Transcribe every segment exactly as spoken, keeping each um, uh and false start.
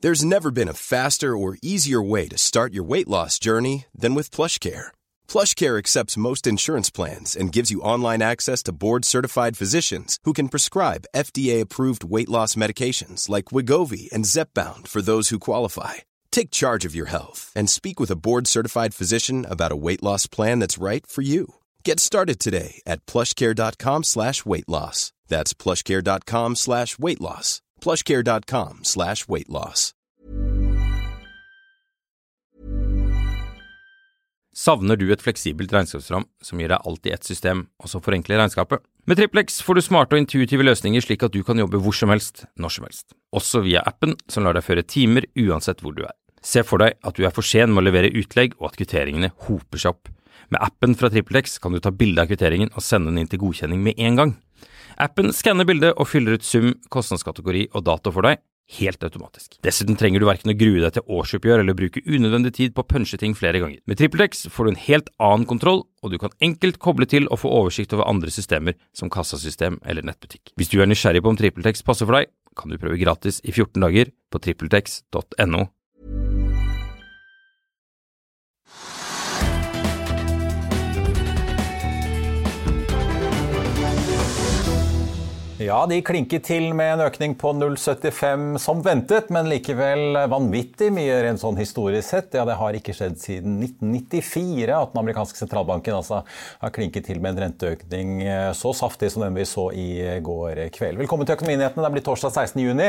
There's never been a faster or easier way to start your weight loss journey than with PlushCare. PlushCare accepts most insurance plans and gives you online access to board-certified physicians who can prescribe F D A-approved weight loss medications like Wegovy and Zepbound for those who qualify. Take charge of your health and speak with a board-certified physician about a weight loss plan that's right for you. Get started today at plushcare.com slash weight loss. That's plushcare.com slash weight loss. plushcare.com slash weight loss. Savner du et fleksibelt regnskapsprogram som gir deg alt i ett system, og som forenkler regnskapet? Med Triplex får du smarte og intuitive løsninger slik at du kan jobbe hvor som helst, når som helst. Også via appen som lar deg føre timer uansett hvor du er. Se for deg at du er for sen med å levere utlegg og at kvitteringene hoper seg opp. Med appen fra Triplex kan du ta bilde av kvitteringen og sende den inn til godkjenning med en gang. Appen skanner bildet og fyller ut sum, kostnadskategori og dato for deg, helt automatisk. Dessuten trenger du hverken å grue deg til årsoppgjør eller bruke unødvendig tid på å punche ting flere ganger. Med Triplex får du en helt annen kontroll, og du kan enkelt koble til og få oversikt over andre systemer som kassasystem eller nettbutikk. Hvis du er nysgjerrig på om Triplex passer for deg, kan du prøve gratis i fjorten dager på tripletex punktum no. Ja, de klinket til med en økning på null komma syttifem som ventet, men likevel vanvittig mye rent sånn historisk sett. Ja, det har ikke skjedd siden nitten nittifire at den amerikanske sentralbanken altså har klinket til med en renteøkning så saftig som den vi så i går kveld. Velkommen til Økonominyhetene, det blir torsdag sekstende juni,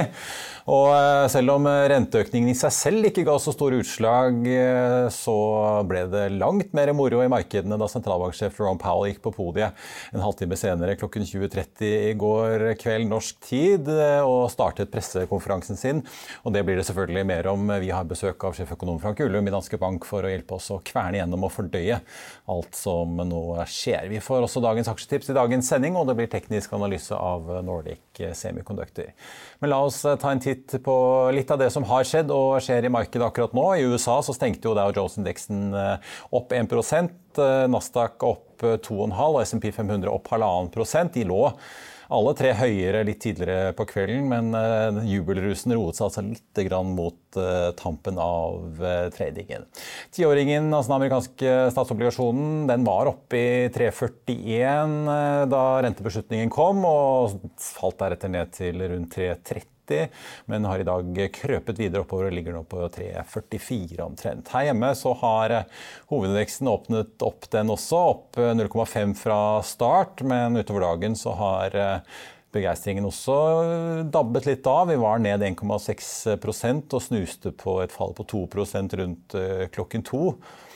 og selv om renteøkningen i seg selv ikke ga så store utslag, så ble det langt mer moro i markedene da sentralbanksjef Jerome Powell gikk på podiet en halvtime senere klokken tjue tretti i går kveld norsk tid og startet pressekonferansen sin, og det blir det selvfølgelig mer om. Vi har besøk av sjeføkonom Frank Ullum i Danske Bank for å hjelpe oss å kverne gjennom og fordøye alt som nå skjer. Vi får også dagens aksjetips i dagens sending, og det blir teknisk analyse av Nordic Semiconductor. Men la oss ta en titt på litt av det som har skjedd og skjer i markedet akkurat nå. I U S A så stengte jo Dow Jones-indeksen opp en prosent, Nasdaq opp to komma fem, og S and P fem hundre opp halvannen prosent. De lå alle tre høyere litt tidligere på kvelden, men uh, jubelrusen roet seg altså litt grann mot uh, tampen av uh, tradingen. Tiåringen, altså den amerikanske statsobligasjonen, den var oppe i tre komma førtien uh, da rentebeslutningen kom, og falt deretter ned til rundt tre komma tretti. Men har i dag krøpet videre oppover og ligger nå på tre komma førtifire omtrent. Her hjemme så har hovedindeksen åpnet opp den også, opp null komma fem fra start, men utover dagen så har begeistringen også dabbet litt av. Vi var ned en komma seks prosent og snuste på et fall på to prosent rundt klokken to.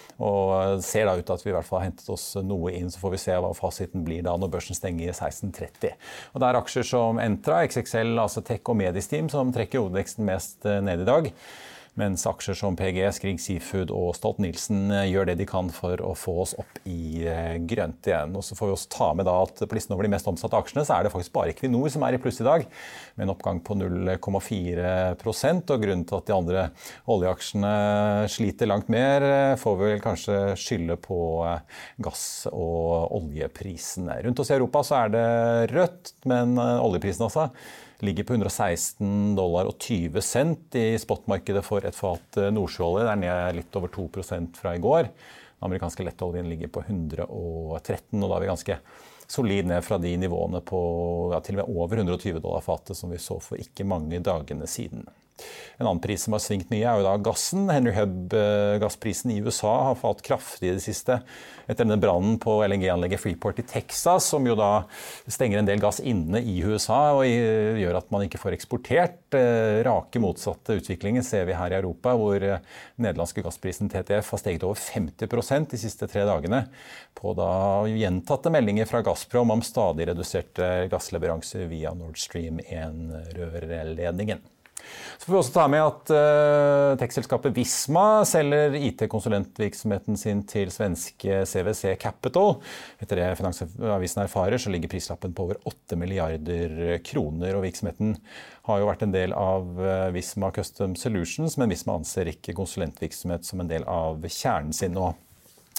Og ser da ut at vi i hvert fall har hentet oss noe inn, så får vi se hva fasiten blir da når børsen stenger seksten tretti. Og det er aksjer som Entra, X X L, altså Tech og Medistim som trekker hovedindeksen mest ned i dag, mens aksjer som P G, Skring Seafood og Stolt-Nielsen gjør det de kan for å få oss opp i grønt igjen. Og så får vi også ta med da at på listen over de mest omsatte aksjene så er det faktisk bare Equinor som er i pluss i dag, med en oppgang på null komma fire prosent, og grunnen til at de andre oljeaksjene sliter langt mer får vi vel kanskje skylde på gass- og oljeprisene. Rundt oss i Europa så er det rødt, men oljeprisen altså ligger på hundre og seksten dollar og tyve cent i spotmarkedet for et fat nordsjøolje. Det er ned litt over to prosent fra i går. Den amerikanske lettoljen ligger på hundre og tretten, og da er vi ganske solid ned fra de nivåene på ja, til og med over hundre og tyve dollar fatet som vi så for ikke mange dagene siden. En annen pris som har svingt mye er jo da gassen. Henry Hub-gassprisen i U S A har falt kraftig i det siste etter denne brannen på L N G-anlegget Freeport i Texas, som jo da stenger en del gass inne i U S A og gjør at man ikke får eksportert. Rake motsatte utviklingen ser vi her i Europa, hvor nederlandske gassprisen T T F har steget over femti prosent de siste tre dagene på da gjentatte meldinger fra Gazprom om stadig reduserte gassleveranser via Nord Stream one-rørledningen. Så får vi også ta med at uh, tech-selskapet Visma selger I T-konsulentvirksomheten sin til svenske C V C Capital. Etter det Finansavisen erfarer så ligger prislappen på over åtte milliarder kroner, og virksomheten har jo vært en del av uh, Visma Custom Solutions, men Visma anser ikke konsulentvirksomhet som en del av kjernen sin. Og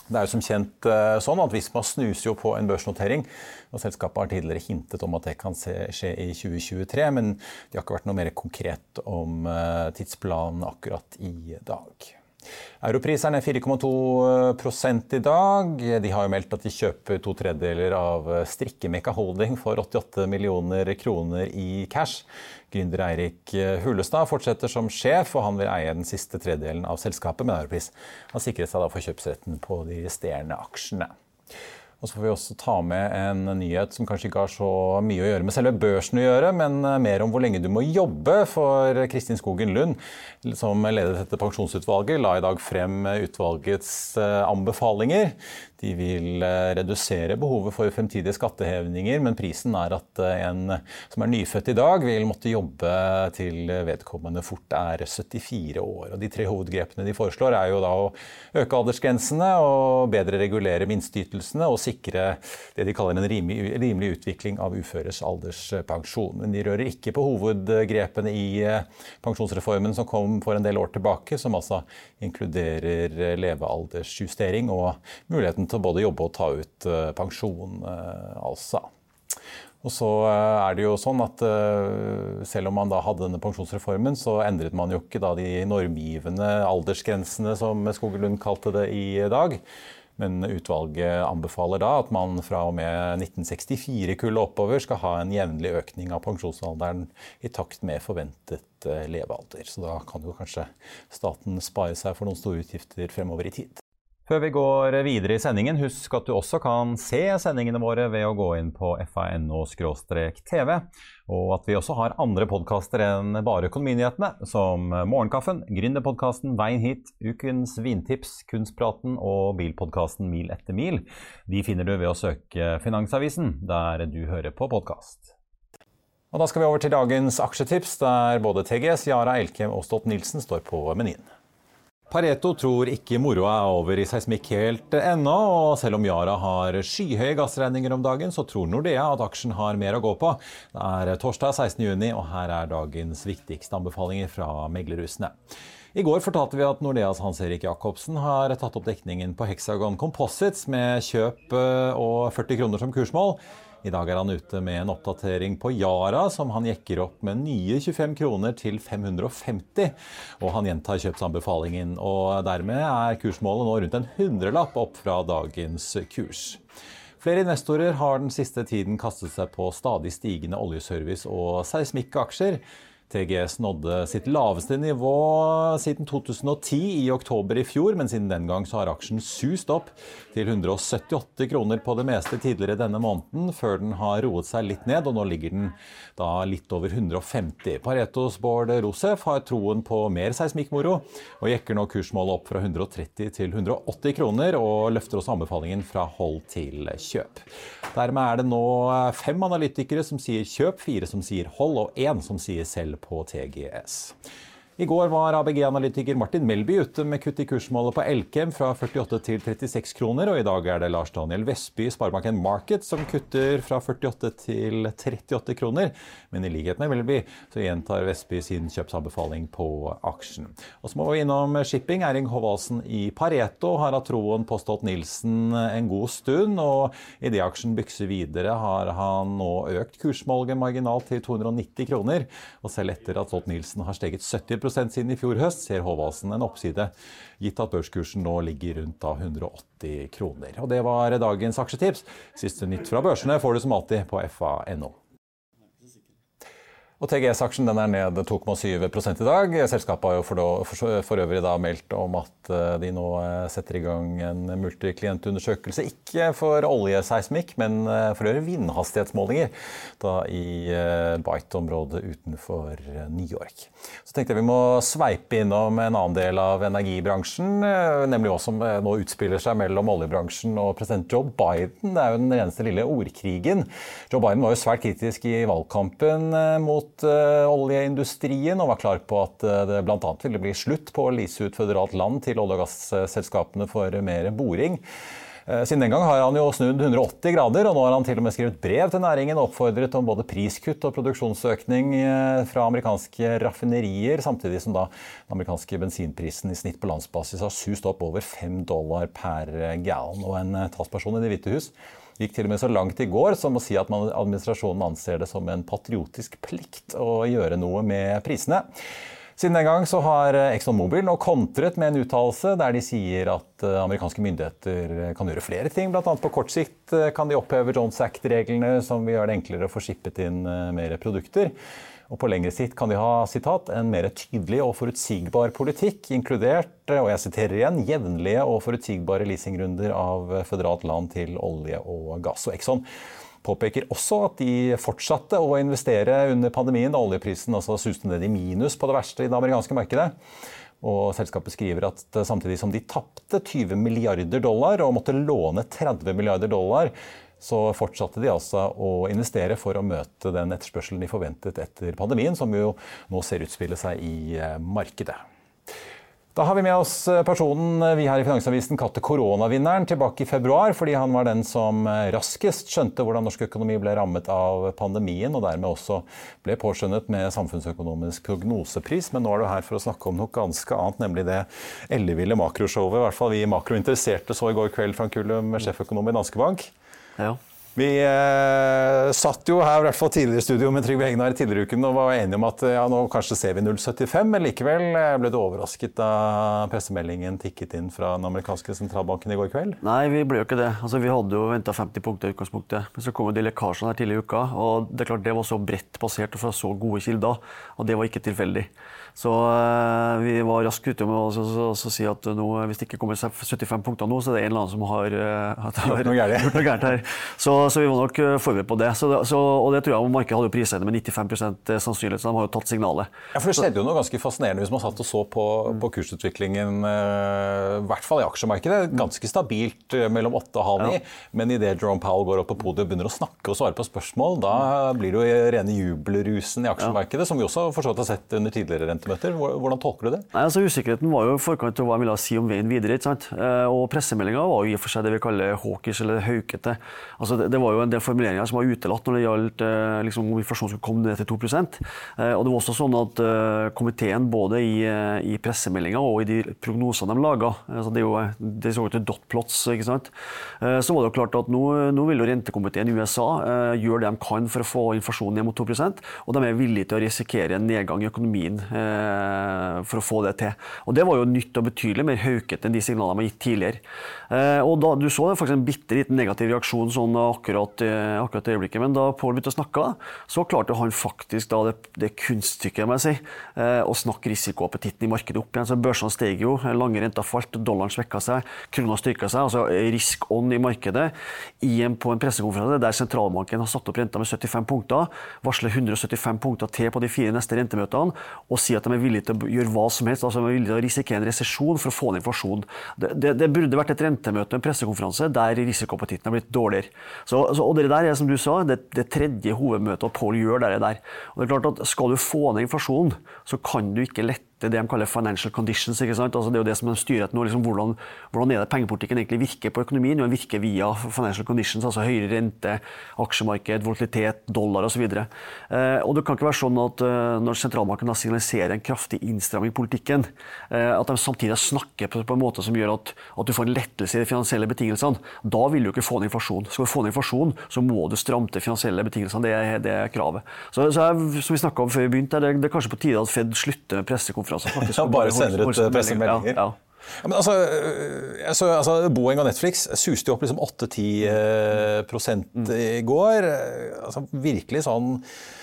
Det er jo som kjent sånn at Visma snuser jo på en børsnotering, og selskapet har tidligere hintet om at det kan skje i tjue tjuetre, men det har ikke vært noe mer konkret om tidsplanen akkurat i dag. Europris er ned fire komma to prosent i dag. De har jo meldt at de kjøper to tredjedeler av Strikkemekka Holding for åttiåtte millioner kroner i cash. Gründer Eirik Hulestad fortsetter som sjef, og han vil eie den siste tredjedelen av selskapet, men Europris har sikret seg da for kjøpsretten på de resterende aksjene. Og så får vi også ta med en nyhet som kanskje ikke har så mye å gjøre med selve børsen å gjøre, men mer om hvor lenge du må jobbe, for Kristin Skogen Lund, som ledet dette pensjonsutvalget, la i dag frem utvalgets anbefalinger. De vil redusere behovet for fremtidige skattehevninger, men prisen er at en som er nyfødt i dag vil måtte jobbe til vedkommende fort er syttifire år. Og de tre hovedgrepene de foreslår er jo da å øke aldersgrensene og bedre regulere minsteytelsene og sikre det de kaller en rimelig, rimelig utvikling av uføres alderspensjon. Men de rører ikke på hovedgrepene i pensjonsreformen som kom for en del år tilbake, som altså inkluderer levealdersjustering og muligheten til å både jobbe og ta ut pensjon, altså. Og så er det jo sånn at selv om man da hadde denne pensjonsreformen, så endret man jo ikke da de normgivende aldersgrensene, som Skogen Lund kalte det i dag. Men utvalget anbefaler da at man fra og med nitten sekstifire-kullet oppover skal ha en jevnlig økning av pensjonsalderen i takt med forventet levealder. Så da kan jo kanskje staten spare seg for noen store utgifter fremover i tid. Før vi går videre i sendingen, husk at du også kan se sendingene våre ved å gå inn på f a punkt n o skråstrek t v, og at vi også har andre podcaster enn bare økonominyhetene, som Morgenkaffen, Gründerpodcasten, Veien hit, Ukens vintips, Kunstpraten og bilpodcasten Mil etter mil. De finner du ved å søke Finansavisen, der du hører på podcast. Og da skal vi over til dagens aksjetips, der både T G S, Yara, Elkem og Stolt-Nielsen står på menyen. Pareto tror ikke moroa er over i seismikk helt ennå, og selv om Yara har skyhøye gassregninger om dagen, så tror Nordea at aksjen har mer å gå på. Det er torsdag sekstende juni, og her er dagens viktigste anbefalinger fra meglerhusene. I går fortalte vi at Nordeas Hans-Erik Jacobsen har tatt opp dekningen på Hexagon Composites med kjøp og førti kroner som kursmål. I dag er han ute med en oppdatering på Yara, som han jekker opp med nye tjuefem kroner til fem hundre og femti, og han gjentar kjøpsanbefalingen, og dermed er kursmålet nå rundt en hundrelapp opp fra dagens kurs. Flere investorer har den siste tiden kastet seg på stadig stigende oljeservice- og seismikkaksjer. T G S nådde sitt laveste nivå siden to tusen og ti i oktober i fjor, men siden den gang så har aksjen sust opp til hundre og syttiåtte kroner på det meste tidligere denne måneden, før den har roet seg litt ned, og nå ligger den da litt over hundre og femti. Paretos Bård Rosef har troen på mer seismikkmoro, og jekker nå kursmålet opp fra hundre og tretti til hundre og åtti kroner, og løfter også anbefalingen fra hold til kjøp. Dermed er det nå fem analytikere som sier kjøp, fire som sier hold, og en som sier selv på T G S. I går var A B G-analytiker Martin Melby ute med kutt i kursmålet på Elkem fra førtiåtte til trettiseks kroner, og i dag er det Lars Daniel Vestby i Sparebanken Market som kutter fra førtiåtte til trettiåtte kroner, men i likhet med Melby så gjentar Vestby sin kjøpsanbefaling på aksjen. Og så må vi innom shipping. Erling Håvaldsen i Pareto har hatt troen på Stolt-Nielsen en god stund, og i det aksjen bykser videre har han nå økt kursmålet marginalt til to hundre og nitti kroner, og selv etter at Stolt-Nielsen har steget sytti prosent siden i fjor høst, ser Håvaldsen en oppside, gitt at børskursen nå ligger rundt av hundre og åtti kroner. Og det var dagens aksjetips. Siste nytt fra børsene får du som alltid på f a punktum n o. Og T G S-aksjen den er ned to komma syv prosent i dag. Selskapet har jo for, for, for øvrig da meldt om at de nå setter i gang en multiklientundersøkelse, ikke for oljeseismikk, men for å gjøre vindhastighetsmålinger da i Bight-området utenfor New York. Så tenkte jeg vi må sveipe innom en annen del av energibransjen, nemlig hva som nå utspiller seg mellom oljebransjen og president Joe Biden. Det er jo den reneste lille ordkrigen. Joe Biden var jo svært kritisk i valgkampen mot oljeindustrien og var klar på at det blant annet ville bli slutt på å lease ut føderalt land til olje- og gasselskapene for mer boring. Siden den gang har han jo snudd hundre og åtti grader, og nå har han til og med skrevet brev til næringen og oppfordret om både priskutt og produksjonsøkning fra amerikanske raffinerier, samtidig som da den amerikanske bensinprisen i snitt på landsbasis har sust opp over fem dollar per gallon, og en talsperson i Det hvite hus gikk til og med så langt i går som å si at man, administrasjonen anser det som en patriotisk plikt å gjøre noe med prisene. Siden den gang så har ExxonMobil nå kontret med en uttalelse der de sier at amerikanske myndigheter kan gjøre flere ting. Blant annet på kort sikt kan de oppheve Jones Act-reglene som vil gjøre det enklere å få skippet inn mer produkter. Og på lengre sikt kan de ha, sitat, en mer tydelig og forutsigbar politikk, inkludert, og jeg siterer igjen, jevnlige og forutsigbare leasingrunder av føderalt land til olje og gass. Og Exxon påpeker også at de fortsatte å investere under pandemien da oljeprisen altså suste ned i minus på det verste i det amerikanske markedet. Og selskapet skriver at samtidig som de tappte tyve milliarder dollar og måtte låne tretti milliarder dollar, så fortsatte de altså å investere for å møte den etterspørselen de forventet etter pandemien, som jo nå ser utspille seg i markedet. Da har vi med oss personen vi her i Finansavisen kalte koronavinneren tilbake i februar, fordi han var den som raskest skjønte hvordan norsk økonomi ble rammet av pandemien, og dermed også ble påskjønnet med samfunnsøkonomisk prognosepris. Men nå er du her for å snakke om noe ganske annet, nemlig det elleville makroshowet. I hvert fall vi makrointeresserte så i går kveld, Frank Ullum, sjeføkonom i Danske Bank. Ja. Vi eh, satt jo her, i hvert fall tidligere i studio med Trygve Hegnar tidligere i uken, og var enige om at ja, nå kanskje ser vi null komma syttifem, men likevel ble du overrasket da pressemeldingen tikket inn fra den amerikanske sentralbanken i går kveld? Nei, vi ble jo ikke det. Altså, vi hadde jo ventet femti punkter i utgangspunktet, men så kom jo de lekkasjene her tidligere i uka, og det er klart det var så bredt basert og fra så gode kilder, og det var ikke tilfeldig. Så uh, vi var raskt ute med å så, så, så si at nå, hvis det ikke kommer syttifem punkter nå, så er det en eller annen som har, uh, har noe gærent her. Så, så vi var nok forberedt på det. Så, så, og det tror jeg markedet hadde jo priset med nittifem prosent sannsynlighet, så de har jo tatt signalet. Ja, for det skjedde jo noe ganske fascinerende hvis man satt og så på, på kursutviklingen, uh, i hvert fall i aksjemarkedet, ganske stabilt uh, mellom åtte og halv ni, ja. Men i det Jerome Powell går opp på podiet og begynner å snakke og svare på spørsmål, da blir det jo rene jubelrusen i aksjemarkedet, ja. Som vi også for så vidt har sett under tidligere rente. Hvordan tolker du det? Nei, altså, usikkerheten var jo forkant til hva jeg ville si om veien videre, ikke sant? Og pressemeldingen var jo i og for seg det vi kaller hawkish eller haukete. Altså, det, det var jo en del formuleringer som var utelatt når det gjaldt liksom, om inflasjonen skulle komme ned til to prosent. Og det var også sånn at uh, komiteen både i, i pressemeldingen og i de prognosene de laget, altså, det er jo det så ut til dotplots, ikke sant? Uh, så var det jo klart at nå, nå vil jo rentekomiteen i U S A uh, gjøre det de kan for å få inflasjonen ned mot to prosent, og de er villige til å risikere en nedgang i økonomien uh, for å få det til. Og det var jo nytt og betydelig mer hauket enn de signalene de har gitt tidligere. Eh, og da, du så det faktisk en bitte liten negativ reaksjon sånn akkurat, akkurat i øyeblikket, men da Paul begynte å snakke, så klarte han faktisk da det, det kunststykket, må jeg si, eh, å snakke risikoappetitten i markedet opp igjen. Så børsene steg jo, lange renter falt, dollaren svekket seg, krona styrket seg, altså risk on i markedet, i en, på en pressekonferanse der sentralbanken har satt opp renta med syttifem punkter, varsler hundre og syttifem punkter til på de fire neste rentemøtene, og sier at de er villige til å gjøre hva som helst, altså de er villige til å risikere en resesjon for å få ned inflasjon. Det, det, det burde vært et rentemøte, en pressekonferanse, der risikoappetitten har blitt dårligere. Så, så, og det der er, som du sa, det, det tredje hovedmøtet Paul gjør der, der. Og det er klart at skal du få ned inflasjonen, så kan du ikke lette det de kaller financial conditions, ikke sant? Altså det er jo det som de styrer nå, liksom hvordan, hvordan er det pengepolitikken egentlig virker på økonomien, og den virker via financial conditions, altså høyere rente, aksjemarked, volatilitet, dollar og så videre. Eh, og det kan ikke være sånn at uh, når sentralbanken da signaliserer en kraftig innstramming i politikken, eh, at de samtidig snakker på, på en måte som gjør at, at du får en lettelse i de finansielle betingelsene. Da vil du ikke få ned inflasjon. Skal du få ned inflasjon, så må du stramme til finansielle betingelsene, det er, det er kravet. Så, så er, som vi snakket om før vi begynte, det, det er kanskje på tide at Fed slutter med pressekonferanser. Ja, bare sender ut pressemeldinger. Ja, ja. Ja, men altså, altså, altså, Boeing og Netflix suste jo opp liksom åtte til ti prosent i går. Altså, virkelig sånn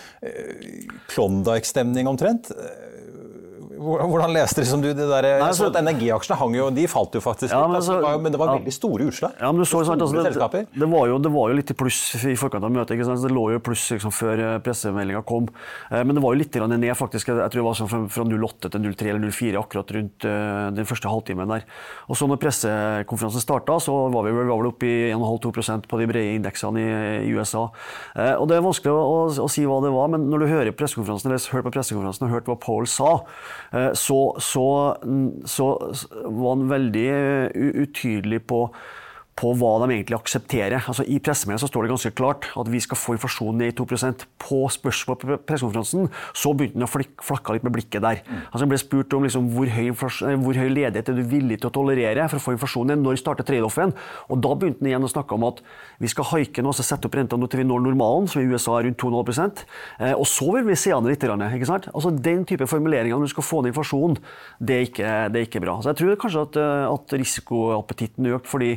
Klondike-stemning omtrent. Hvordan leste liksom du det der? Nei, så at energiaksjene hang jo, de falt jo faktisk ja, litt, men, så, men det var ja, veldig store utslag. Ja, men du så jo sant, altså, det, det, var jo, det var jo litt i pluss i forkant av møtet, ikke sant? Det lå jo pluss liksom, før pressemeldingen kom, eh, men det var jo litt ned faktisk, jeg tror det var sånn fra, fra null komma åtte til null komma tre eller null komma fire akkurat rundt uh, den første halvtimen der. Og så når pressekonferansen startet, så var vi vel, var vel oppe i en komma fem til to prosent på de brede indeksene i, i U S A. Eh, og det er vanskelig å, å, å si hva det var, men når du hører pressekonferansen, eller hører på pressekonferansen og hørte hva Paul sa, eh, så Så, så var han veldig utydelig på, på hva de egentlig aksepterer. Altså, I pressemeldingen så står det ganske klart at vi skal få inflasjonen ned i to prosent. På spørsmål på pressekonferansen så begynte han å flakke litt med blikket der. Altså, han ble spurt om liksom, hvor, høy hvor høy ledighet er du villig til å tolerere for å få inflasjonen ned, når starter trade-offen. Og da begynte han igjen å snakke om at vi skal haike nå, altså sette opp renta nå til vi når normalen, som i U S A er rundt to komma null prosent. Eh, og så vil vi se an litt, ikke sant? Altså, den type formuleringer når du skal få ned inflasjon, det er ikke, det er ikke bra. Så jeg tror kanskje at, at risikoappetitten økt fordi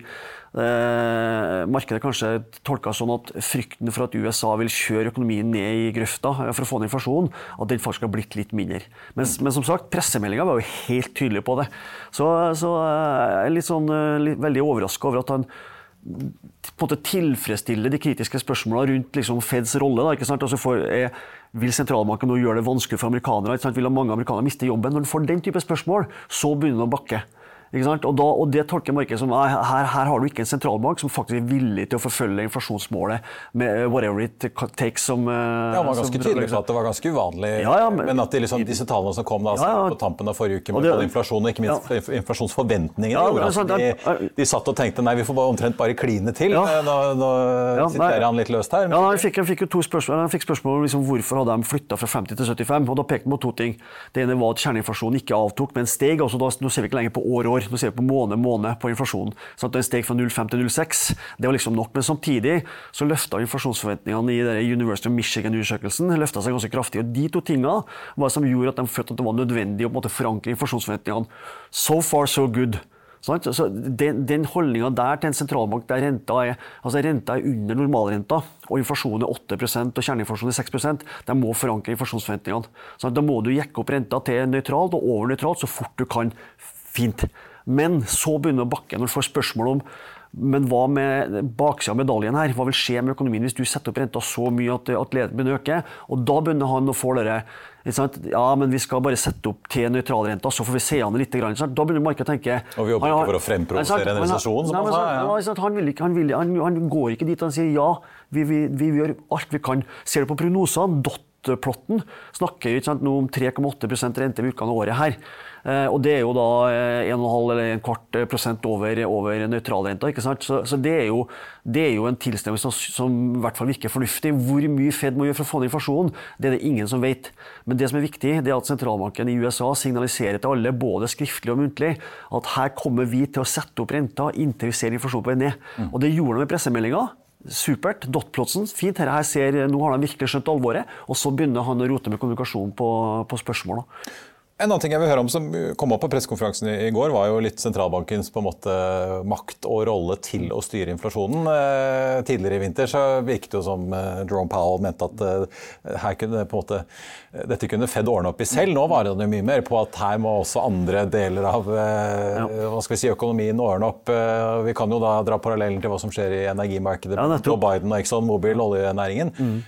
Eh, markedet kanskje tolket sånn at frykten for at U S A vil kjøre økonomien ned i grøfta for å få ned inflasjon, at den faktisk har blitt litt mindre. Men, men som sagt, pressemeldingen var jo helt tydelig på det. Så, så jeg er litt sånn, litt, veldig overrasket over at han på en måte tilfredsstiller de kritiske spørsmålene rundt liksom, Feds rolle. Da, ikke sant? Altså for, er, vil sentralbanken nå gjøre det vanskelig for amerikanere? Ikke sant? Vil mange amerikanere miste jobben? Når du får den type spørsmål, så begynner det å bakke. Ikke sant? Og, da, og det tolker markedet som her, her har du ikke en sentralbank som faktisk er villig til å forfølge inflasjonsmålet med whatever it takes som... Ja, man var ganske tydelig på at det var ganske uvanlig, ja, ja, men, men at de, liksom, disse tallene som kom da, ja, ja, på tampen av forrige uke med det, inflasjon, og ikke minst ja, inflasjonsforventningene, ja, gjorde at de, de satt og tenkte, nei, vi får bare omtrent bare kline til, ja, nå, nå ja, siterer han litt løst her. Ja, han fikk, han fikk jo to spørsmål, han fikk spørsmål om liksom, hvorfor hadde de flyttet fra femti til syttifem, og da pekte han på to ting. Det ene var at kjerneinflasjonen ikke avtok, men steg, altså da, nå ser vi ikke lenger på år, år. Nå ser vi på måned, måned på inflasjonen. Så at den steg fra null komma fem til null komma seks, det var liksom nok. Men samtidig så løftet inflasjonsforventningene i den University of Michigan-undersøkelsen løftet seg ganske kraftig. Og de to tingene var det som gjorde at de følte at det var nødvendig å på en måte forankre inflasjonsforventningene. So far, so good. Så den, den holdningen der til en sentralbank der renta er, altså renta er under normalrenta, og inflasjonen er åtte prosent og kjerneinflasjonen er seks prosent, de må forankre inflasjonsforventningene. Så da må du jekke opp renta til nøytralt og over nøytralt så fort du kan. Fint. Men så begynner det å bakke når du får spørsmål om men hva med baksiden av medaljen her? Hva vil skje med økonomien hvis du setter opp renta så mye at, at ledigheten begynner å øke? Og da begynner han å få dere, ja, men vi skal bare sette opp til nøytralrenta, så får vi se an det litt. Da begynner markedet å tenke... Og vi jobber ikke for å fremprovosere en resesjon, som han sa. Ja. Han, vil ikke, han, vil, han, han går ikke dit, han sier ja, vi, vi, vi gjør alt vi kan. Ser du på prognosene, dot-plotten, snakker jo ikke sant, nå om tre komma åtte prosent rente ved utgangen av året her. Uh, og det er jo da en komma fem eller en kvart prosent over, over nøytralrenta, ikke sant? Så, så det, er jo, det er jo en tilstemning som, som i hvert fall virker fornuftig. Hvor mye Fed må gjøre for å få ned inflasjon, det er det ingen som vet. Men det som er viktig, det er at sentralbanken i U S A signaliserer til alle, både skriftlig og muntlig, at her kommer vi til å sette opp renta inntil vi ser inflasjon på vei ned. Mm. Og det gjorde de med pressemeldingen. Supert, dotplotsen, fint, her ser, nå har de virkelig skjønt alvoret, og så begynner han å rote med kommunikasjon på, på spørsmål. Da. En annen ting jeg vil høre om som kom opp på pressekonferansen i går, var jo litt sentralbankens på en måte makt og rolle til å styre inflasjonen. Tidligere i vinter så virket det jo som Jerome Powell mente at her kunne på en måte, dette kunne Fed ordne opp i selv. Nå var det jo mye mer på at her må også andre deler av ja. hva skal vi si, økonomien ordne opp. Vi kan jo da dra parallellen til hva som skjer i energimarkedet, ja, Joe Biden og Exxon Mobil, oljenæringen. Mm.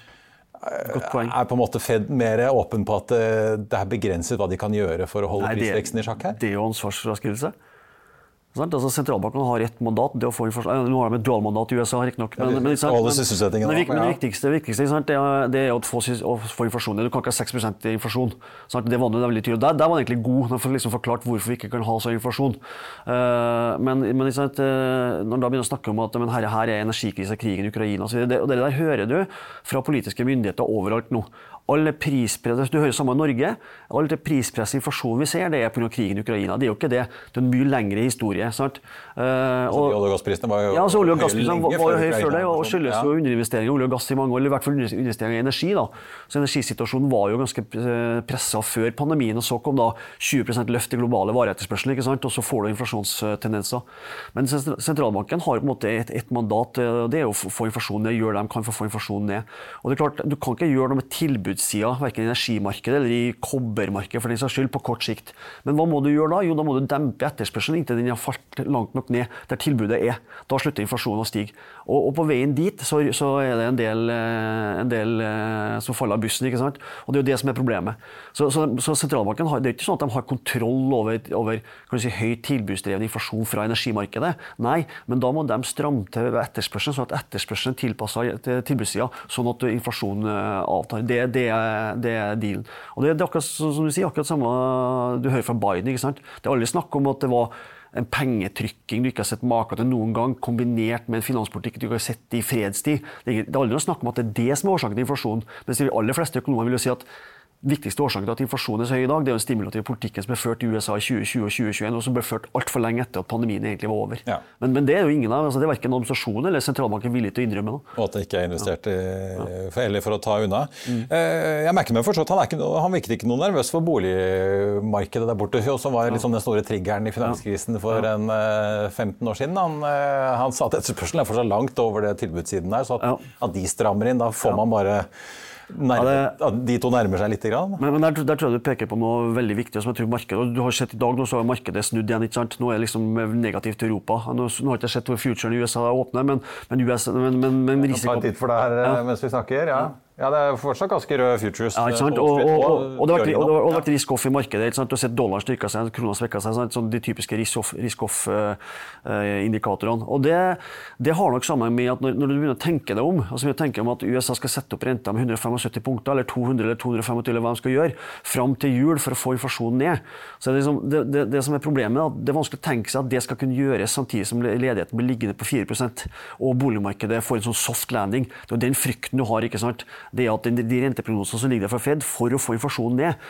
Er på en måte Fed mer åpen på at det er begrenset hva de kan gjøre for å holde Nei, prisveksten i sjakk her? Det er jo ansvarsfraskrivelse. Altså, sentralbanken har ett mandat, det å få inflasjon. Nå har de et dualmandat i U S A, riktig nok. Men, men, men, men, men, men det viktigste, det viktigste det er, det er å få, å få inflasjon. Du kan ikke ha seks prosent i inflasjon. Sant? Det var det veldig tydelig. Der, der var det egentlig god, når liksom forklart hvorfor vi ikke kan ha så inflasjon. Uh, men men sant, uh, når da begynner å snakke om at men her, her er energikrise, krigen i Ukraina, så det, og det der hører du fra politiske myndigheter overalt nå. Alle prispress, du hører sammen med Norge, alle prispress og inflasjon vi ser, det er på grunn av krigen i Ukraina. Det er jo ikke det. Det er en mye lengre historie. Sant? Uh, og, olje- og gassprisene var jo ja, altså, olje- og gassprisene var, var jo høy før det, og skyldes ja. jo underinvesteringer i olje og gass i mange år, eller i hvert fall underinvesteringer i energi. Da. Så energisituasjonen var jo ganske presset før pandemien, og så kom da tjue prosent løft i globale vareetterspørsel, ikke sant? Og så får du inflasjonstendenser. Men sentralbanken har på en måte et, et mandat, det er jo å få inflasjon ned, gjøre det de kan for å få inflasjon ned. Og det er klart, du kan ikke gjøre noe med tilbud siden, hverken i energimarkedet eller i kobbermarkedet for den saks skyld på kort sikt. Men hva må du gjøre da? Jo, da må du dempe etterspørselen inntil den har falt langt nok ned der tilbudet er. Da slutter inflasjonen å stige. Og, og på veien dit så, så er det en del, en del som faller av bussen, ikke sant? Og det er jo det som er problemet. Så, så, så sentralbanken har, det er ikke sånn at de har kontroll over, over kan du si, høy tilbudsdreven inflasjon fra energimarkedet. Nei, men da må de stramme til etterspørselen, sånn at etterspørselen tilpasser tilbudssiden, sånn at inflasjonen avtar. Det, det er, det er dealen. Og det, det er akkurat som du sier, akkurat samme du hører fra Biden, ikke sant? Det er aldri snakk om at det var en pengetrykking du ikke har sett maken til noen gang, kombinert med en finanspolitikk du ikke har sett i fredstid. Det er aldri noe snakk om at det er det som er årsaken til inflasjonen, mens de aller fleste økonomer vil jo si at viktigste årsaken til at inflasjonen er så høy i dag, det er jo den stimulative politikken som ble ført i U S A i tjue tjue og tjue tjueen, og som ble ført alt for lenge etter at pandemien egentlig var over. Ja. Men, men det er jo ingen av, altså det er hverken administrasjonen eller sentralbanken villig til å innrømme noe. Og at det ikke er investert i, for, eller for å ta unna. Mm. Jeg merker meg forstått, han, er ikke, han virket ikke noe nervøs for boligmarkedet der borte, som var liksom den store triggeren i finanskrisen for ja. en femten år siden. Han, han sa at etterspørselen er fortsatt langt over det tilbudssiden der, så at, ja. at de strammer inn, da får ja. man bare Nærme, ja, det, de to nærmer seg litt grann. Men, men der, der tror jeg du peker på noe veldig viktig som jeg tror markedet, og du har sett i dag nå så har markedet snudd igjen, ikke sant? Nå er det liksom negativt til Europa. Nå, nå har jeg ikke sett hvor futuren i U S A åpner, men, men, U S, men, men, men risiko... Jeg tar tid for det her ja. mens vi snakker, ja. Ja, det er fortsatt ganske røde futures. Ja, ikke sant? Og, og, og, og det har vært, vært risk-off i markedet. Ikke sant? Du har sett dollaren styrket seg, kronen svekket seg, sant? Sånn de typiske risk-off-indikatorene. Og det, det har nok sammen med at når, når du begynner å tenke deg om, altså vi tenker om at U S A skal sette opp renta med hundre syttifem punkter, eller to hundre eller to hundre femtifem, eller hva de skal gjøre, fram til jul for å få inflasjonen ned. Så det, liksom, det, det, det som er problemet er at det er vanskelig å tenke seg at det skal kunne gjøres samtidig som ledigheten blir liggende på fire prosent, og boligmarkedet får en sånn soft landing. Det er den frykten du har, ikke sant? Det er at den, de renteprognosene som ligger der fra Fed for å få inflasjonen ned,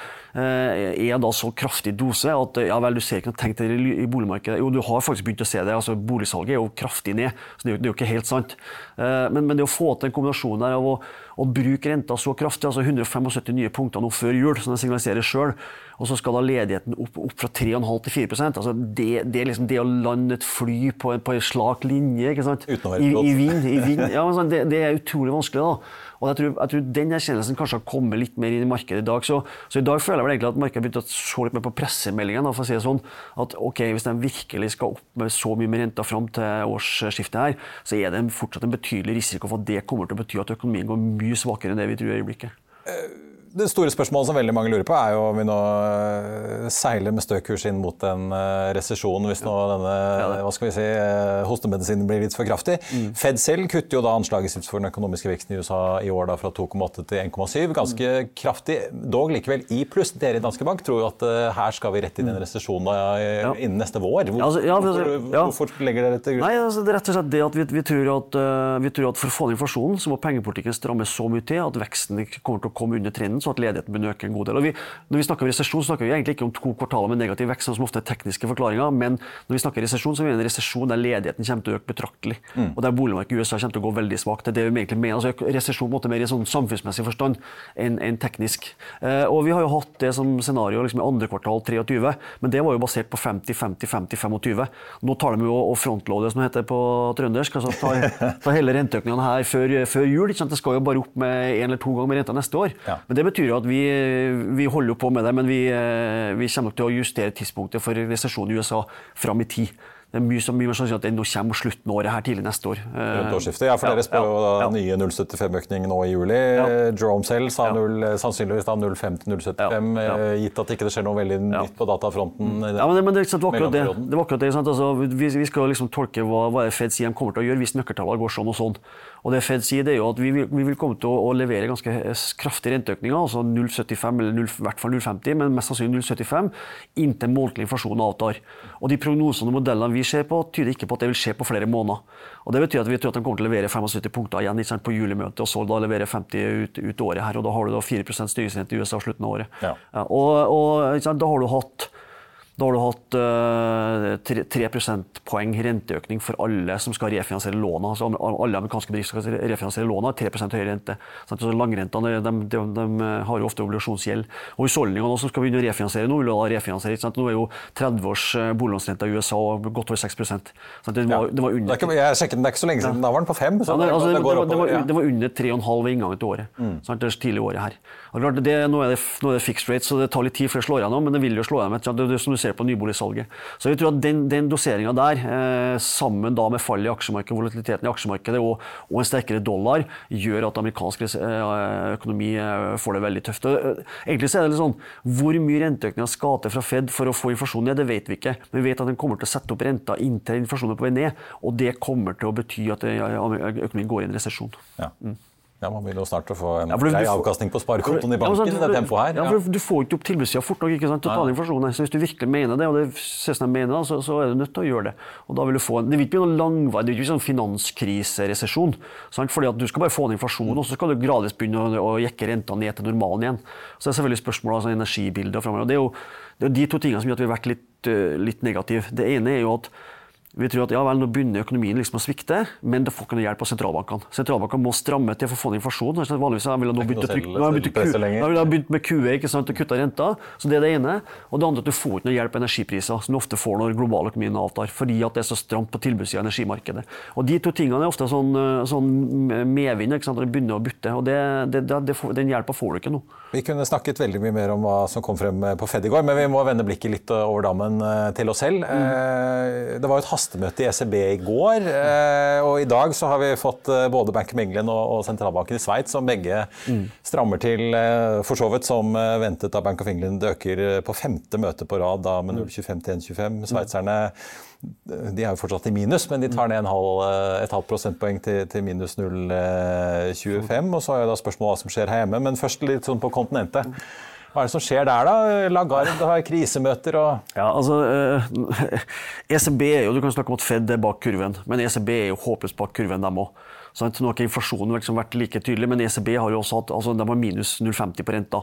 er da så kraftig dose at ja vel, du ser ikke noe tenkt det i boligmarkedet. Jo, du har faktisk begynt å se det. Altså, boligsalget er jo kraftig ned, så det er jo, det er jo ikke helt sant. Men, men det å få til en kombinasjon der av å, å bruke renta så kraftig, altså hundre syttifem nye punkter nå før jul, som den signaliserer selv, og så skal da ledigheten opp, opp fra tre komma fem til fire prosent. Altså det, det er liksom det å lande et fly på en, på en slak linje, ikke sant? Uten å være I, i vind, i vind. Ja, men sånn, det, det er utrolig vanskelig da. Og jeg tror, jeg tror den erkjennelsen kanskje har kommet litt mer inn i markedet i dag. Så, så i dag føler jeg vel egentlig at markedet har begynt å se litt mer på pressemeldingen, da, for å si det sånn, at ok, hvis de virkelig skal opp med så mye med renta frem til årsskiftet her, så er det fortsatt en betydelig risiko for at det kommer til å bety at økonomien går mye svakere enn det vi tror i øyeblikket. Det store spørsmålet som veldig mange lurer på er jo om vi nå seiler med støkurs inn mot en resesjon hvis nå denne, hva skal vi si, hostemedisinen blir litt for kraftig. Mm. Fed selv kutter jo da anslaget sitt for den økonomiske veksten i U S A i år da fra to komma åtte til en komma syv, ganske mm. kraftig, dog likevel i pluss. Dere i Danske Bank tror jo at uh, her skal vi rett inn i en resesjon da, ja. innen neste vår. Hvor, altså, ja, hvorfor, ja. hvorfor legger dere til grunn? Nei, altså, det er rett og slett det at vi, vi, tror at, uh, vi tror at for å få ned inflasjonen så må pengepolitikken stramme så mye til at veksten kommer til å komme under trenden, så at ledigheten bør øke en god del. Og vi, når vi snakker om resesjon, snakker vi egentlig ikke om to kvartaler med negativ vekst, som ofte er tekniske forklaringer, men når vi snakker resesjon, så er det en resesjon der ledigheten kommer til å øke betraktelig, mm. og der boligmarkedet i U S A kommer til å gå veldig svakt. Det er det vi egentlig mener. Altså, resesjon på en måte mer i sånn samfunnsmessig forstand enn en teknisk. Eh, og vi har jo hatt det som scenario liksom i andre kvartal tjuetre, men det var jo basert på femti, femti, femti, tjuefem. Nå tar de jo å frontloade, som det heter på trøndersk, altså ta, ta hele renteøkningen her før, før jul, ikke sant? Det skal jo bare opp med en eller to ganger med renta neste år. Ja. Men det betyr jo at vi Vi holder jo på med det, men vi, vi kommer nok til å justere tidspunktet for resesjonen i U S A fram i tid. Det er mye, mye mer sannsynlig at det nå kommer slutten av året her tidlig neste år. Rundt årsskiftet, ja, for ja, dere spør jo ja, ja. nye null komma syttifem-økning nå i juli. Ja. Jerome selv sa null, sannsynligvis da null komma fem til null komma syttifem, ja, ja. gitt at ikke det skjer noe veldig ja. nytt på datafronten. Ja, men det, men det, det var akkurat det. Det var akkurat det, sant? Altså, vi, vi skal liksom tolke hva, hva Fed sier de kommer til å gjøre hvis nøkkeltallene går sånn og sånn. Og det Fed sier det er jo at vi vil, vi vil komme til å, å levere ganske kraftige renteøkninger, altså null komma syttifem eller null, i hvert fall null komma femti, men mest sannsynlig null komma syttifem, inntil månedlig inflasjon avtar. Og de prognosene og modellene vi ser på, tyder ikke på at det vil skje på flere måneder. Og det betyr at vi tror at de kommer til å levere syttifem punkter igjen sant, på julemøtet, og så da levere femti ut, ut året her, og da har du da fire prosent styringsrente i U S A slutten av året. Ja. Ja, og, og sant, da har du hatt Da har du hatt uh, tre prosentpoeng renteøkning for alle som skal refinansiere låna. Altså, alle amerikanske bedrifter skal refinansiere låna, tre prosent høyere rente. Så langrentene de, de, de, de har jo ofte obligasjonsgjeld. Og husholdningene som skal begynne å refinansiere nå, vil da refinansiere. Ikke sant? Nå er jo tretti års boliglånsrente i U S A godt over seks prosent. Så det var, det var under, det er ikke, jeg sjekket den, det er ikke så lenge siden, ja. Da var den på fem. Så ja, det, altså, det, går det, var, det, var, ja. det var under tre komma fem ved inngangen til året. Mm. Sant? Det er tidlig året her. Og klart, det, nå, er det, nå er det fixed rate, så det tar litt tid før det slår gjennom, men det vil jo slå gjennom. Det er det som du ser på nyboligsalget. Så jeg tror at den, den doseringen der, eh, sammen da med fall i aksjemarkedet, volatiliteten i aksjemarkedet og, og en sterkere dollar, gjør at amerikansk økonomi får det veldig tøft. Og, egentlig så er det litt sånn, hvor mye renteøkninger skal til fra Fed for å få inflasjonen ned, det vet vi ikke. Men vi vet at den kommer til å sette opp renta inntil inflasjonen er på vei ned, og det kommer til å bety at økonomien går i en resesjon. Ja. Mm. Ja, man vil jo snart få en ja, grei avkastning på sparekontoen i banken i det tempoet her. Ja, for du får ikke opp tilbudssiden fort nok, ikke sant, total inflasjon. Så hvis du virkelig mener det, og det ser som jeg mener det, så, så er du nødt til å gjøre det. Og da vil du få en, det vil ikke bli noen langvarig, det vil ikke bli sånn finanskriseresesjon, sant, fordi at du skal bare få en inflasjon, og så skal du gradvis begynne å, å jekke renta ned til normalen igjen. Så det er selvfølgelig spørsmål av altså, energibilder fremover. Og det er jo det er de to tingene som gjør at vi har vært litt, litt negativ. Det ene er jo at vi tror at ja vel, nå begynner økonomien liksom å svikte, men det får ikke noe hjelp av sentralbankene. Sentralbankene må stramme til for å få inflasjon. Vanligvis vil de ha begynt med Q E, ikke sant, og kutta renta. Så det er det ene. Og det andre er at du får ikke noe hjelp av energipriser, som du ofte får når global økonomien avtar, fordi at det er så stramt på tilbudssiden av energimarkedet. Og de to tingene er ofte sånn, sånn medvind, ikke sant, når det begynner å bytte. Og det, det, det, det får, den hjelpa får du ikke nå. Vi kunne snakket veldig mye mer om hva som kom frem på Fed i går, men vi må vende blikket litt over dammen til oss selv. Mm. Det var jo et hastemøte i E C B i går, og i dag så har vi fått både Bank of England og sentralbanken i Sveits som begge mm. strammer til, for så vidt som ventet av Bank of England øker på femte møte på rad da med null komma tjuefem til en komma tjuefem. Sveitserne de er jo fortsatt i minus, men de tar ned en halv, et halvt prosentpoeng til, til minus null komma tjuefem, og så er det da spørsmål hva som skjer her hjemme, men først litt sånn på kontinentet. Hva er det som skjer der da? Lagarde har krisemøter og... Ja, altså, E C B er jo, du kan snakke om at Fed er bak kurven, men E C B er jo håpløst bak kurven dem også. Så nå har ikke inflasjonen liksom vært like tydelig, men E C B har jo også hatt, altså de har minus null komma femti på renta.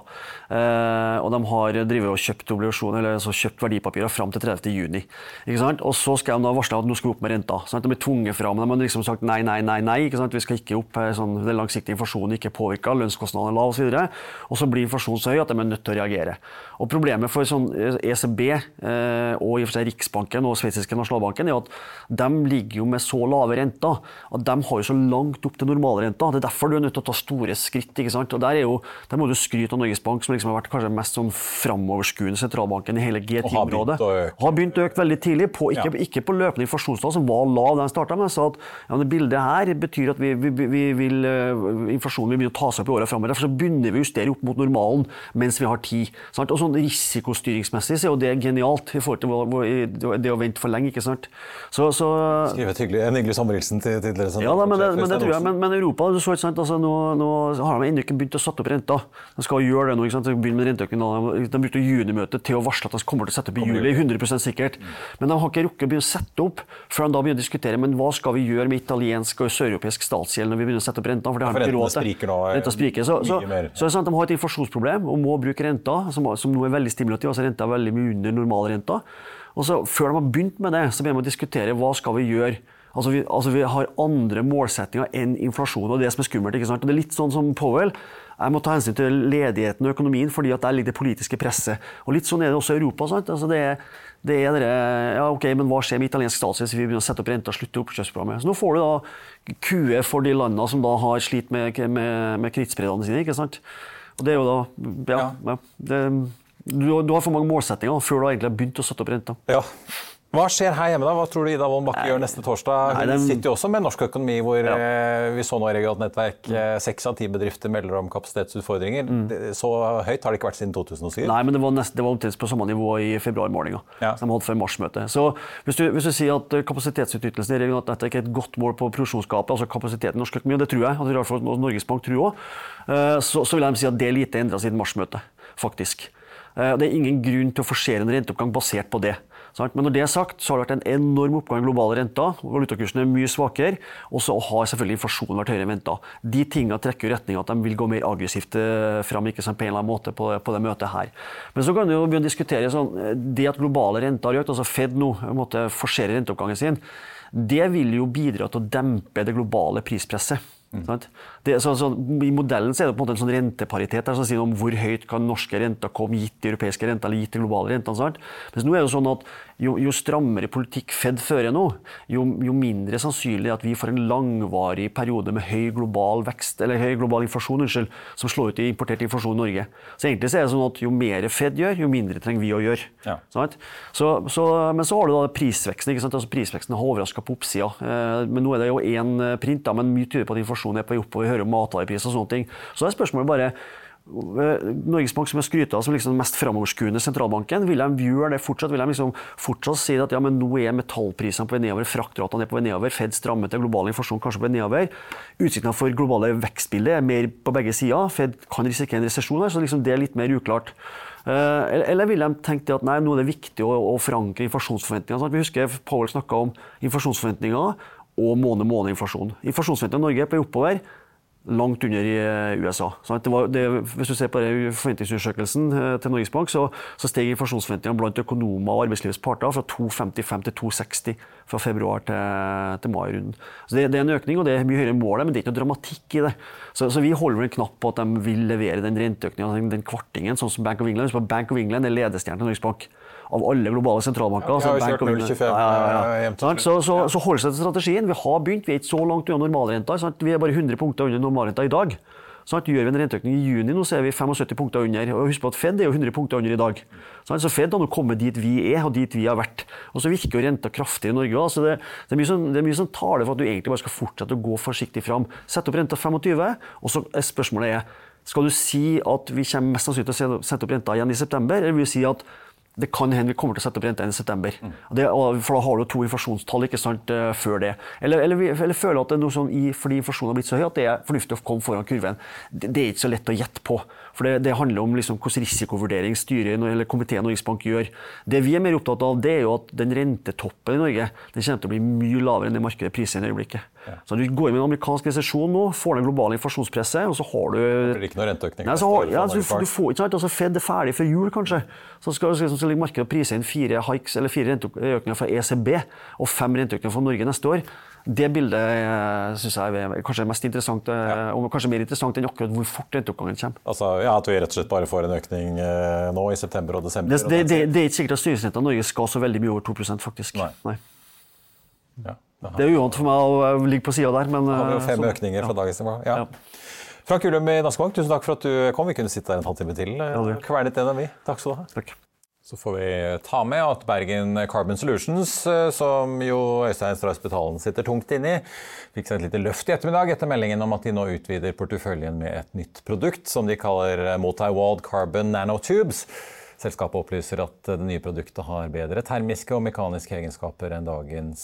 Eh, og de har drivet og kjøpt obligasjoner, eller altså kjøpt verdipapirer frem til tredivte juni. Ikke sant? Og så skal de da varsle at nå skal vi opp med renta. Sant? De blir tvunget frem, de har liksom sagt nei, nei, nei, nei, ikke sant? Vi skal ikke opp, sånn, den langsiktige inflasjonen ikke påvirker, lønnskostnadene er lav og så videre. Og så blir inflasjonen så høy at de er nødt til å reagere. Og problemet for sånn E C B eh, og i og for seg Riksbanken og Sveitsiske Nasjonalbanken er at de ligger jo med så lave renter at de har jo så langt opp til normalrenta. Det er derfor du er nødt til å ta store skritt, ikke sant? Og der, er jo, der må du skryte av Norges Bank, som liksom har vært kanskje mest sånn framoverskuende sentralbanken i hele G ti-området. Har begynt å øke veldig tidlig, på, ikke, ja. ikke på løpende inflasjonstall, som var lav da den startet med, så at ja, det bildet her betyr at vi, vi, vi vil, uh, inflasjonen vil begynne å ta seg opp i året fremover. Derfor så begynner vi å justere opp mot normalen mens vi har tid. Sant? Og sånn risikostyringsmessig så er jo det genialt i forhold til hvor, hvor, det å vente for lenge, ikke sant? Så, så, Skriv et hyggelig, en hyggelig sommerhilsen til, til dere. Ja, da, men, det, men det tror jeg. Men, men Europa, du så ikke sant, altså, nå, nå har de ennå ikke begynt å sette opp renta. De skal gjøre det nå, ikke sant? De begynner med renteøkningen. De brukte junimøtet til å varsle at de kommer til å sette opp i juli, hundre prosent sikkert. Men de har ikke rukket å begynne å sette opp før de da begynner å diskutere, men hva skal vi gjøre med italiensk og søreuropeisk statsgjeld når vi begynner å sette opp renta, for det har de ikke råd til. Spriker nå, renta spriker. Så, så, så, så er det sant, de har et inflasjonsproblem og må bruke renta, som, som nå er veldig stimulativ, altså renta er veldig mye under normalrenta. Og så før de har begynt med det, så begynner de å diskutere hva skal vi gjøre. Altså vi, altså vi har andre målsettinger enn inflasjon, og det som er skummelt, ikke sant? Og det er litt sånn som Powell. Jeg må ta hensyn til ledigheten og økonomien, fordi at der ligger det politiske presset. Og litt sånn er det også i Europa, sant? Altså det er, det er dere, ja ok, men hva skjer med italiensk statsgjeld hvis vi begynner å sette opp renta og slutte oppkjøpsprogrammet? Så nå får du da Q E for de landene som da har slitt med, med, med kredittspreddene sine, ikke sant? Og det er jo da, ja, ja det, du, du har for mange målsettinger før du egentlig har begynt å sette opp renta. Ja. Hva skjer her hjemme da? Hva tror du Ida Wolden Bakke gjør neste torsdag? Hun sitter jo også med norsk økonomi, hvor ja. eh, vi så nå i regionalt nettverk eh, seks av ti bedrifter melder om kapasitetsutfordringer. Mm. Så høyt har det ikke vært siden to tusen og syv. Nei, men det var, nest, det var omtrent på samme nivå i februarmålinga, ja. som de hadde før marsmøtet. Så hvis du, hvis du sier at kapasitetsutnyttelsen i regionalt nettverk er et godt mål på produksjonsskapet, altså kapasiteten i norsk økonomi, og det tror jeg, og det er i hvert fall Norges Bank tror også, eh, så, så vil de si at det er lite endret siden marsmøtet, faktisk. Eh, det er ingen grunn til å forsere en renteoppgang basert på det. Men når det er sagt, så har det vært en enorm oppgang i globale renter, valutakursen er mye svakere, og så har selvfølgelig inflasjonen vært høyere enn ventet. De tingene trekker i retning at de vil gå mer aggressivt frem, ikke sant, på en eller annen måte på, på det møtet her. Men så kan du jo begynne å diskutere sånn, det at globale renter har økt, altså Fed nå måtte forsere renteoppgangen sin, det vil jo bidra til å dempe det globale prispresset. Mm. Det, så, så, I modellen så er det på en måte en sånn renteparitet der, som sier om hvor høyt kan norske renter komme gitt de europeiske renter eller gitt de globale rentene. Sant? Men nå er det sånn at jo, jo strammere politikk Fed fører nå, jo, jo mindre sannsynlig er at vi får en langvarig periode med høy global vekst, eller høy global inflasjon, unnskyld, som slår ut i importert inflasjon i Norge. Så egentlig så er det sånn at jo mer Fed gjør, jo mindre trenger vi å gjøre. Ja. Sant? Så, så, men så har du da prisveksten, ikke sant? Altså, prisveksten har overrasket på oppsida. Eh, men nå er det jo en print, da, men mye tyder på at inflasjonen er på vei opp, og vi hører om matvarepris og sånne ting. Så er spørsmålet bare, Norges Bank som er skrytet av som liksom den mest fremoverskuende sentralbanken, vil de gjøre det fortsatt? Vil de liksom fortsatt si at ja, men nå er metallprisene på vei nedover, fraktratene er på vei nedover, Fed strammer til, global inflasjon kanskje på vei nedover. Utsiktene for globale vekstbildet er mer på begge sider. Fed kan risikere en resesjon her, så liksom det er litt mer uklart. Eller vil de tenke at nei, nå er det viktig å, å forankre inflasjonsforventninger? Vi husker Powell snakket om inflasjonsforventninger og måned-måned-inflasjon. Inflasjonsforventningene i Norge er på oppover, langt under i U S A. Det var, det, hvis du ser på forventningsundersøkelsen til Norges Bank, så, så steg inflasjonsforventningene blant økonomer og arbeidslivets parter fra to komma femtifem til to komma seksti fra februar til, til mai-runden. Så det, det er en økning, og det er mye høyere enn målet, men det er ikke noe dramatikk i det. Så, så vi holder en knapp på at de vil levere den renteøkningen, den, den kvartingen, sånn som Bank of England. Bank of England er ledestjernen til Norges Bank. Av alle globale sentralbanker. Ja, vi har jo kjørt null komma tjuefem. Ja, ja, ja. Så, så, så hold seg til strategien. Vi har begynt, vi er ikke så langt unna normalrenta. Sant? Vi er bare hundre punkter under normalrenta i dag. Sant? Gjør vi en renteøkning i juni, nå ser vi syttifem punkter under. Og husk på at Fed er jo hundre punkter under i dag. Sant? Så Fed har nå kommet dit vi er, og dit vi har vært. Og så virker jo renta kraftig i Norge. Så det, det, er mye som, det er mye som taler for at du egentlig bare skal fortsette å gå forsiktig fram. Sett opp renta tjuefem, og så er spørsmålet er, skal du si at vi kommer mest sannsynlig til å sette opp renta igjen i september, eller vil du si at det kan hende vi kommer til å sette opp renta i september. Mm. Det, for da har du to inflasjonstall ikke sant, før det. Eller, eller, eller føler at det er noe sånn, fordi inflasjonen har blitt så høy, at det er fornuftig å komme foran kurven. Det, det er ikke så lett å gjette på. For det, det handler om liksom, hvordan risikovurdering styret eller komiteen Norges Bank gjør. Det vi er mer opptatt av, det er jo at den rentetoppen i Norge, den kommer til å bli mye lavere enn det markedet priser i øyeblikket. Ja. Så du går inn med en amerikansk resesjon nå, får den globale inflasjonspresset, og så har du... Det blir ikke noe renteøkning. Nei, så har, ja, så du, du får ikke sant, altså Fed er ferdig før jul kanskje. Så skal, så skal ligge markedet og prise inn fire hikes, eller fire renteøkninger fra E C B, og fem renteøkninger fra Norge neste år. Det bildet synes jeg er kanskje mest interessant, ja. Og kanskje mer interessant enn akkurat hvor fort renteoppgangen kommer. Altså, ja, at vi rett og slett bare får en økning eh, nå i september og desember. Det, det, det, det er ikke sikkert at styringsrenten i Norge skal så veldig mye over to prosent faktisk. Nei. Nei. Ja, det er uvant for meg å ligge på siden der, men... Da har vi jo fem så, økninger fra ja. dagens nivå. Ja. Ja. Frank Ullum i Danske Bank, tusen takk for at du kom. Vi kunne sitte der en halvtime til. Ja, Kvernet en av vi. Takk skal du ha. Takk. Så får vi ta med at Bergen Carbon Solutions, som jo Øystein Strauss Betalen sitter tungt inne i, fikk seg et lite løft i ettermiddag etter meldingen om at de nå utvider porteføljen med et nytt produkt som de kaller Multi-Walled Carbon Nanotubes. Selskapet opplyser at det nye produktet har bedre termiske og mekaniske egenskaper enn dagens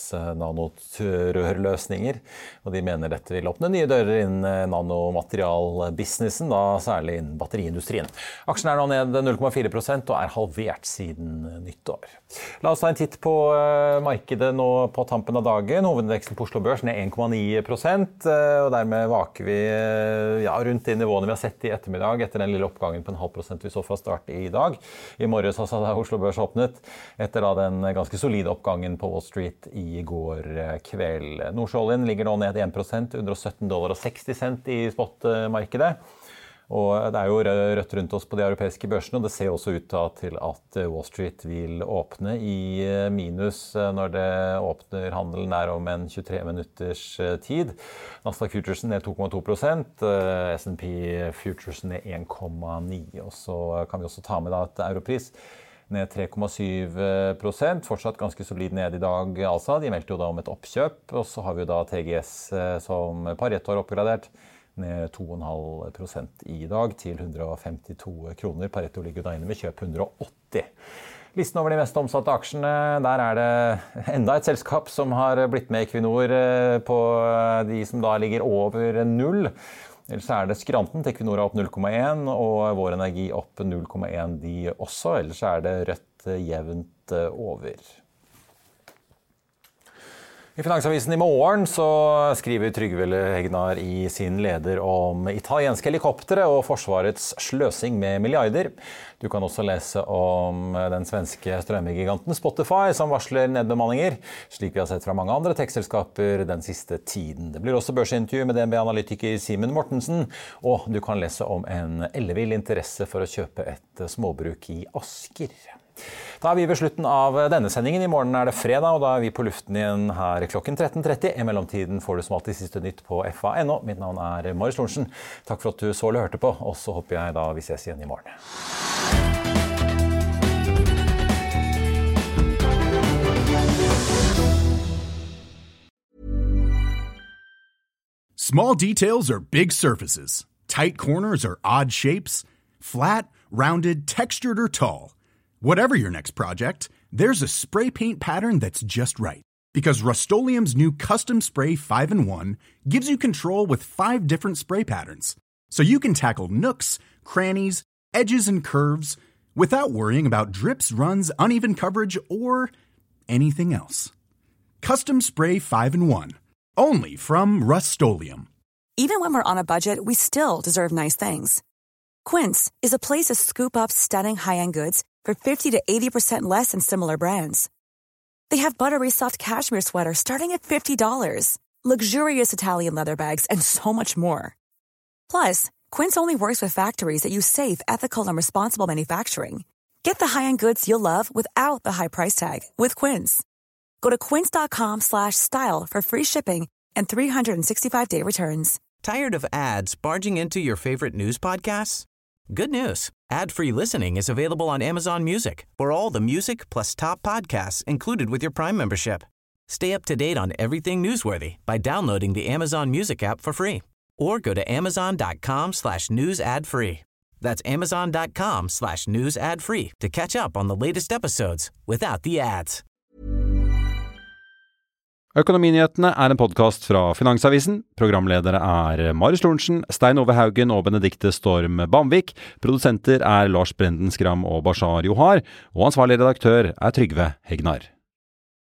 nanotrørløsninger, og de mener dette vil åpne nye dører innen nanomaterialbusinessen, da særlig innen batteriindustrien. Aksjen er nå ned null komma fire prosent og er halvert siden nyttår. La oss ta en titt på markedet nå på tampen av dagen. Hovedindeksen på Oslo Børs ned en komma ni prosent, og dermed vaker vi ja, rundt de nivåene vi har sett i ettermiddag etter den lille oppgangen på en halv prosent vi så fra start i dag. I morges har Oslo Børs åpnet etter da den ganske solide oppgangen på Wall Street i går kveld. Nordsjøoljen ligger nå ned en prosent, hundre og sytten dollar og seksti cent i spotmarkedet. Og det er jo rødt rundt oss på de europeiske børsene, og det ser også ut til at Wall Street vil åpne i minus når det åpner handelen der om en tjuetre minutters tid. Nasdaq Futuresen ned to komma to prosent, S and P Futuresen ned en komma ni, og så kan vi også ta med da et europris ned tre komma syv prosent, fortsatt ganske solid ned i dag altså. De meldte jo da om et oppkjøp, og så har vi jo da T G S som Pareto har oppgradert, ned to komma fem prosent i dag til hundre og femtito kroner. Pareto ligger da inne med kjøp hundre og åtti. Listen over de mest omsatte aksjene, der er det enda et selskap som har blitt med Equinor på de som da ligger over null. Ellers er det Skranten, Equinor er opp null komma en, og Vår Energi opp null komma en de også. Ellers er det rødt jevnt over. I Finansavisen i morgen så skriver Trygve Hegnar i sin leder om italienske helikoptere og forsvarets sløsing med milliarder. Du kan også lese om den svenske strømmegiganten Spotify som varsler nedbemanninger, slik vi har sett fra mange andre tech-selskaper den siste tiden. Det blir også børsintervju med D N B-analytiker Simen Mortensen, og du kan lese om en ellevill interesse for å kjøpe et småbruk i Asker. Da er vi ved slutten av denne sendingen. I morgen er det fredag, og da er vi på luften igjen her klokken tretten tretti. I mellomtiden får du som alltid siste nytt på F A punktum N O. Mitt navn er Marius Lorentzen. Takk for at du så eller hørte på, og så håper jeg da vi ses igjen i morgen. Small details are big surfaces. Tight corners are odd shapes. Flat, rounded, textured, or tall. Whatever your next project, there's a spray paint pattern that's just right. Because Rust-Oleum's new Custom Spray five in one gives you control with five different spray patterns. So you can tackle nooks, crannies, edges, and curves without worrying about drips, runs, uneven coverage, or anything else. Custom Spray five in one. Only from Rust-Oleum. Even when we're on a budget, we still deserve nice things. Quince is a place to scoop up stunning high-end goods for fifty to eighty percent less than similar brands. They have buttery soft cashmere sweaters starting at fifty dollars, luxurious Italian leather bags, and so much more. Plus, Quince only works with factories that use safe, ethical, and responsible manufacturing. Get the high-end goods you'll love without the high price tag with Quince. Go to quince.com slash style for free shipping and three sixty-five day returns. Tired of ads barging into your favorite news podcasts? Good news. Ad-free listening is available on Amazon Music for all the music plus top podcasts included with your Prime membership. Stay up to date on everything newsworthy by downloading the Amazon Music app for free or go to amazon.com slash news ad free. That's amazon.com slash news ad free to catch up on the latest episodes without the ads. Økonominyhetene er en podcast fra Finansavisen. Programledere er Marius Lorentzen, Stein Ove Haugen og Benedikte Storm Bamvik. Produsenter er Lars Brenden Skram og Bashar Johar. Og ansvarlig redaktør er Trygve Hegnar.